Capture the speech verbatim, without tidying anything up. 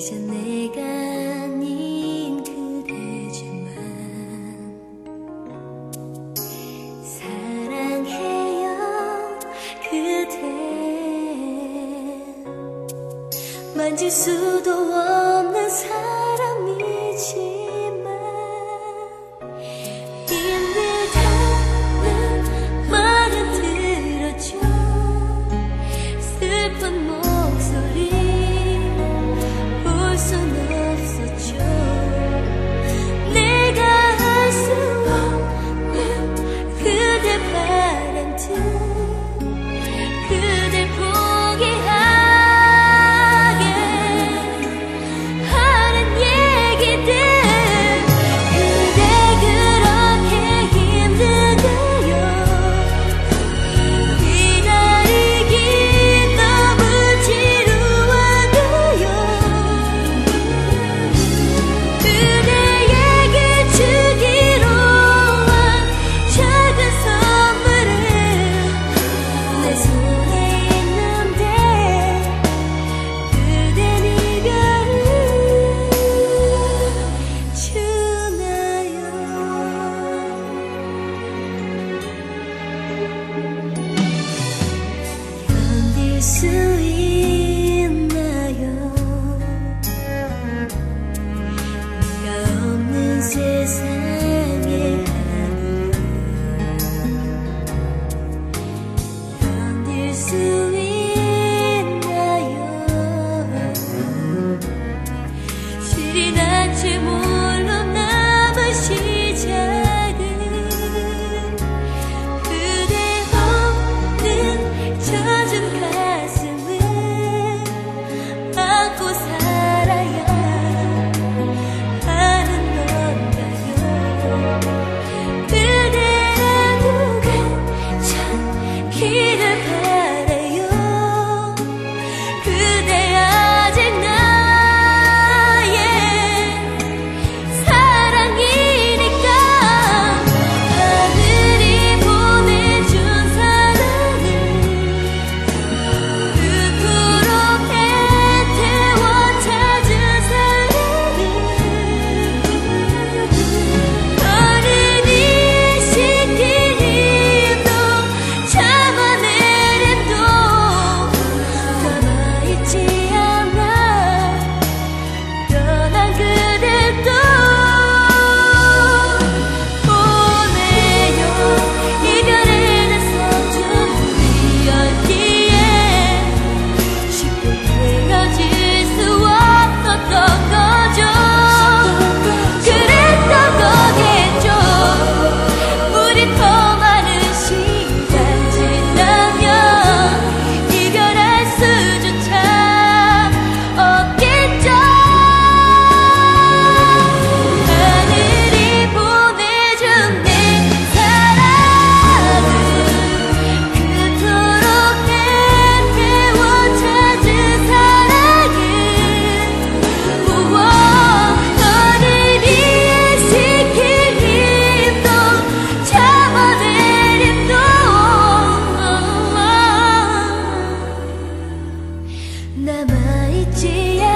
이제 내가 아닌 그대지만 사랑해요 그대. 만질 수도 없는 사람이지만 힘들다는 말은 들어줘. 슬픈 목소리 볼 순 없었죠. 내가 할 수 없는 그대 바란 듯 그댈 포기하게 하는 얘기들. 그대 그렇게 힘들어요. 기다리기 너무 지루하고요. 그대에게 주기로 한 작은 선물을 내 손에 있는데 그댄 이별을 주나요? 견딜 수 있나요? 네가 없는 세상의 하루를 견딜 수 있나요? 실이 난 채 몰로 남은 시작은 그대 없는 젖은 가슴을 안고 살아야 하는 건가요? 그대라도 괜찮기를 바라요. 그대 아직 나의 사랑이니까. 하늘이 보내준 사랑을 그토록 애태워 찾은 사랑을 어른이 시킨 힘도 참아낼 힘도 남아있지 않아. 변한 그댈 또 보내요. 이별의 내서준 우리였기에 쉽게 헤어질 수 없었던 거죠. 그랬던 거겠죠. 우리 더 많은 시간 지나면 이별할 수조차 없겠죠. 하늘이 보내준 내 사랑은 그토록 애태워 찾은 사랑은 우와 어른이 시킨 힘도 참아낼 힘도 남아있지 않아.